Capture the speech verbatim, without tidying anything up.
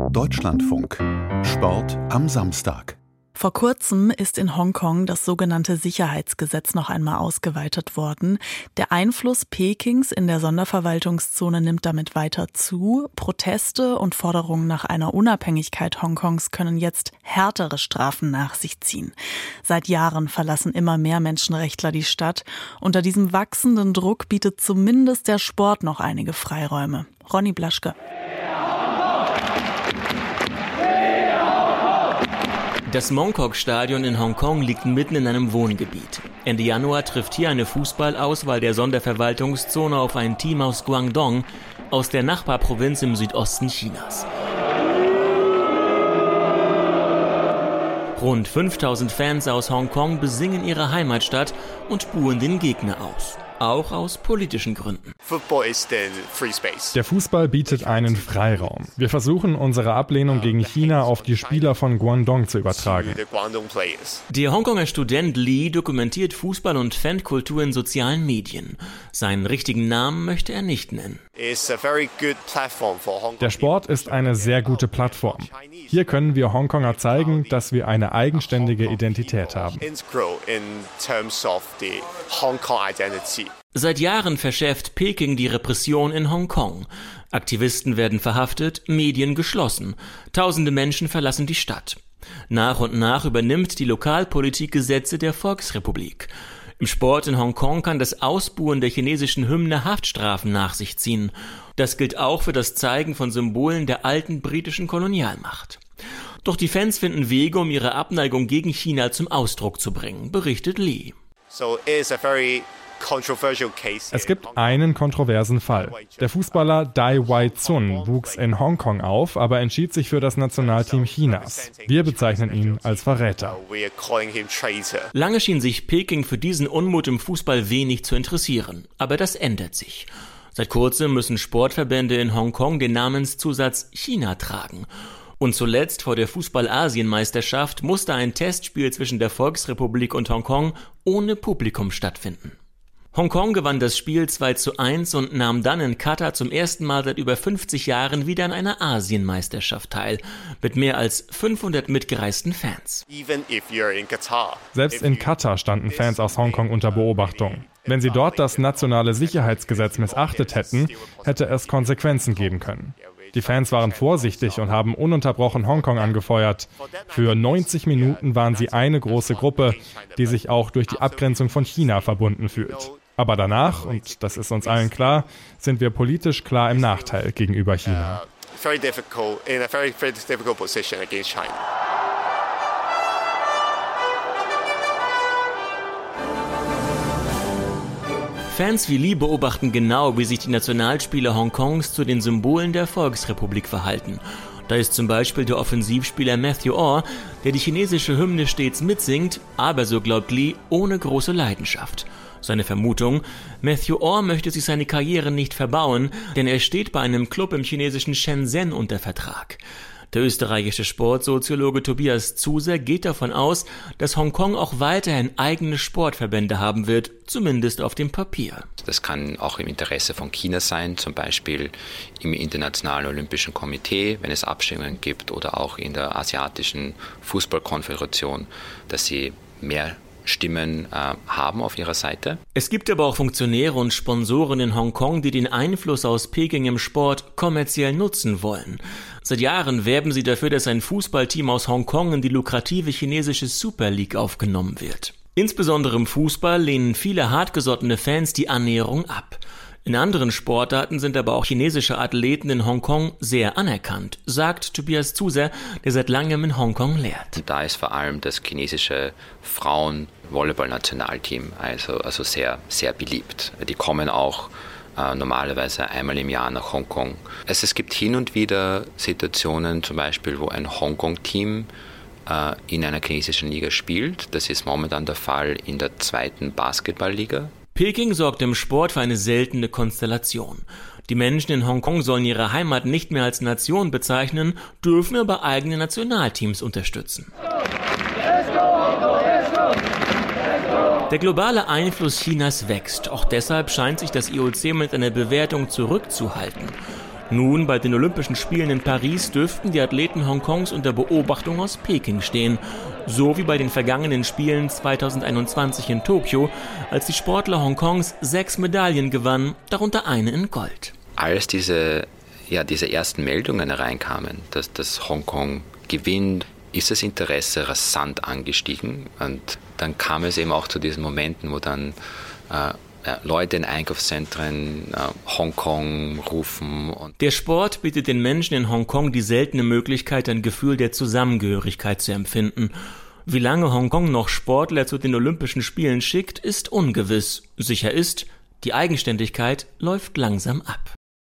Deutschlandfunk. Sport am Samstag. Vor kurzem ist in Hongkong das sogenannte Sicherheitsgesetz noch einmal ausgeweitet worden. Der Einfluss Pekings in der Sonderverwaltungszone nimmt damit weiter zu. Proteste und Forderungen nach einer Unabhängigkeit Hongkongs können jetzt härtere Strafen nach sich ziehen. Seit Jahren verlassen immer mehr Menschenrechtler die Stadt. Unter diesem wachsenden Druck bietet zumindest der Sport noch einige Freiräume. Ronny Blaschke. Das Mong Kok Stadion in Hongkong liegt mitten in einem Wohngebiet. Ende Januar trifft hier eine Fußballauswahl der Sonderverwaltungszone auf ein Team aus Guangdong, aus der Nachbarprovinz im Südosten Chinas. Rund fünftausend Fans aus Hongkong besingen ihre Heimatstadt und buhen den Gegner aus. Auch aus politischen Gründen. Der Fußball bietet einen Freiraum. Wir versuchen, unsere Ablehnung gegen China auf die Spieler von Guangdong zu übertragen. Der Hongkonger Student Lee dokumentiert Fußball und Fankultur in sozialen Medien. Seinen richtigen Namen möchte er nicht nennen. Der Sport ist eine sehr gute Plattform. Hier können wir Hongkonger zeigen, dass wir eine eigenständige Identität haben. Seit Jahren verschärft Peking die Repression in Hongkong. Aktivisten werden verhaftet, Medien geschlossen. Tausende Menschen verlassen die Stadt. Nach und nach übernimmt die Lokalpolitik Gesetze der Volksrepublik. Im Sport in Hongkong kann das Ausbuhen der chinesischen Hymne Haftstrafen nach sich ziehen. Das gilt auch für das Zeigen von Symbolen der alten britischen Kolonialmacht. Doch die Fans finden Wege, um ihre Abneigung gegen China zum Ausdruck zu bringen, berichtet Lee. Es gibt einen kontroversen Fall. Der Fußballer Dai Wai-Zun wuchs in Hongkong auf, aber entschied sich für das Nationalteam Chinas. Wir bezeichnen ihn als Verräter. Lange schien sich Peking für diesen Unmut im Fußball wenig zu interessieren. Aber das ändert sich. Seit kurzem müssen Sportverbände in Hongkong den Namenszusatz China tragen. Und zuletzt vor der Fußball-Asienmeisterschaft musste ein Testspiel zwischen der Volksrepublik und Hongkong ohne Publikum stattfinden. Hongkong gewann das Spiel zwei zu eins und nahm dann in Katar zum ersten Mal seit über fünfzig Jahren wieder an einer Asienmeisterschaft teil, mit mehr als fünfhundert mitgereisten Fans. Selbst in Katar standen Fans aus Hongkong unter Beobachtung. Wenn sie dort das nationale Sicherheitsgesetz missachtet hätten, hätte es Konsequenzen geben können. Die Fans waren vorsichtig und haben ununterbrochen Hongkong angefeuert. Für neunzig Minuten waren sie eine große Gruppe, die sich auch durch die Abgrenzung von China verbunden fühlt. Aber danach, und das ist uns allen klar, sind wir politisch klar im Nachteil gegenüber China. Fans wie Lee beobachten genau, wie sich die Nationalspieler Hongkongs zu den Symbolen der Volksrepublik verhalten. Da ist zum Beispiel der Offensivspieler Matthew Orr, der die chinesische Hymne stets mitsingt, aber, so glaubt Lee, ohne große Leidenschaft. Seine Vermutung: Matthew Orr möchte sich seine Karriere nicht verbauen, denn er steht bei einem Club im chinesischen Shenzhen unter Vertrag. Der österreichische Sportsoziologe Tobias Zuser geht davon aus, dass Hongkong auch weiterhin eigene Sportverbände haben wird, zumindest auf dem Papier. Das kann auch im Interesse von China sein, zum Beispiel im Internationalen Olympischen Komitee, wenn es Abstimmungen gibt, oder auch in der Asiatischen Fußballkonföderation, dass sie mehr Stimmen äh, haben auf ihrer Seite. Es gibt aber auch Funktionäre und Sponsoren in Hongkong, die den Einfluss aus Peking im Sport kommerziell nutzen wollen. Seit Jahren werben sie dafür, dass ein Fußballteam aus Hongkong in die lukrative chinesische Super League aufgenommen wird. Insbesondere im Fußball lehnen viele hartgesottene Fans die Annäherung ab. In anderen Sportarten sind aber auch chinesische Athleten in Hongkong sehr anerkannt, sagt Tobias Zuser, der seit langem in Hongkong lehrt. Da ist vor allem das chinesische Frauen-Volleyball-Nationalteam also, also sehr, sehr beliebt. Die kommen auch äh, normalerweise einmal im Jahr nach Hongkong. Also es gibt hin und wieder Situationen, zum Beispiel, wo ein Hongkong-Team äh, in einer chinesischen Liga spielt. Das ist momentan der Fall in der zweiten Basketballliga. Peking sorgt im Sport für eine seltene Konstellation. Die Menschen in Hongkong sollen ihre Heimat nicht mehr als Nation bezeichnen, dürfen aber eigene Nationalteams unterstützen. Der globale Einfluss Chinas wächst. Auch deshalb scheint sich das I O C mit einer Bewertung zurückzuhalten. Nun, bei den Olympischen Spielen in Paris dürften die Athleten Hongkongs unter Beobachtung aus Peking stehen. So wie bei den vergangenen Spielen zweitausendeinundzwanzig in Tokio, als die Sportler Hongkongs sechs Medaillen gewannen, darunter eine in Gold. Als diese, ja, diese ersten Meldungen hereinkamen, dass das Hongkong gewinnt, ist das Interesse rasant angestiegen. Und dann kam es eben auch zu diesen Momenten, wo dann äh, Leute in Einkaufszentren äh, Hongkong rufen. Und Der Sport bietet den Menschen in Hongkong die seltene Möglichkeit, ein Gefühl der Zusammengehörigkeit zu empfinden. Wie lange Hongkong noch Sportler zu den Olympischen Spielen schickt, ist ungewiss. Sicher ist, die Eigenständigkeit läuft langsam ab.